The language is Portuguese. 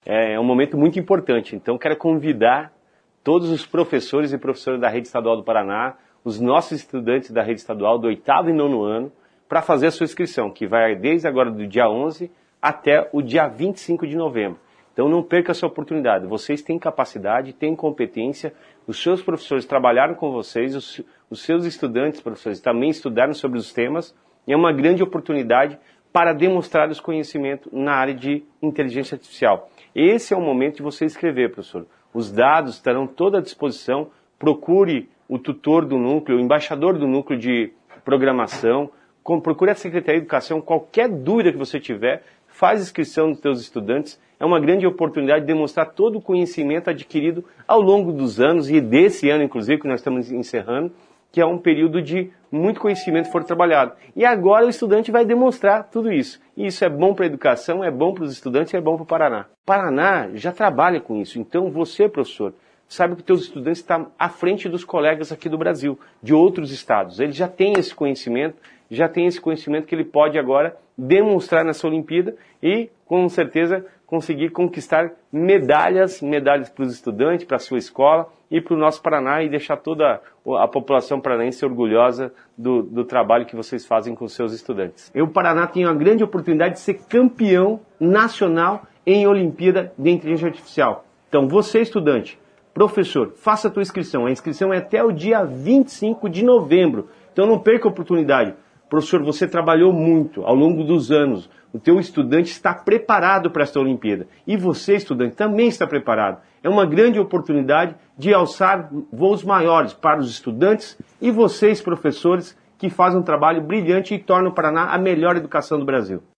é um momento muito importante. Então, quero convidar todos os professores e professoras da Rede Estadual do Paraná, os nossos estudantes da Rede Estadual do 8º e 9º ano, para fazer a sua inscrição, que vai desde agora do dia 11 até o dia 25 de novembro. Então não perca essa oportunidade, vocês têm capacidade, têm competência, os seus professores trabalharam com vocês, os seus estudantes, professores, também estudaram sobre os temas, e é uma grande oportunidade para demonstrar os conhecimentos na área de inteligência artificial. Esse é o momento de você escrever, professor. Os dados estarão todos à disposição, procure o tutor do núcleo, o embaixador do núcleo de programação, procure a Secretaria de Educação, qualquer dúvida que você tiver, faz inscrição dos seus estudantes. É uma grande oportunidade de demonstrar todo o conhecimento adquirido ao longo dos anos, e desse ano, inclusive, que nós estamos encerrando, que é um período de muito conhecimento for trabalhado. E agora o estudante vai demonstrar tudo isso. E isso é bom para a educação, é bom para os estudantes e é bom para o Paraná. O Paraná já trabalha com isso. Então você, professor, sabe que os teus estudantes estão à frente dos colegas aqui do Brasil, de outros estados. Eles já têm esse conhecimento, que ele pode agora demonstrar nessa Olimpíada e, com certeza, conseguir conquistar medalhas para os estudantes, para a sua escola e para o nosso Paraná, e deixar toda a população paranaense orgulhosa do trabalho que vocês fazem com os seus estudantes. O Paraná tem uma grande oportunidade de ser campeão nacional em Olimpíada de Inteligência Artificial. Então, você, estudante, professor, faça a tua inscrição. A inscrição é até o dia 25 de novembro. Então, não perca a oportunidade. Professor, você trabalhou muito ao longo dos anos. O teu estudante está preparado para esta Olimpíada. E você, estudante, também está preparado. É uma grande oportunidade de alçar voos maiores para os estudantes e vocês, professores, que fazem um trabalho brilhante e tornam o Paraná a melhor educação do Brasil.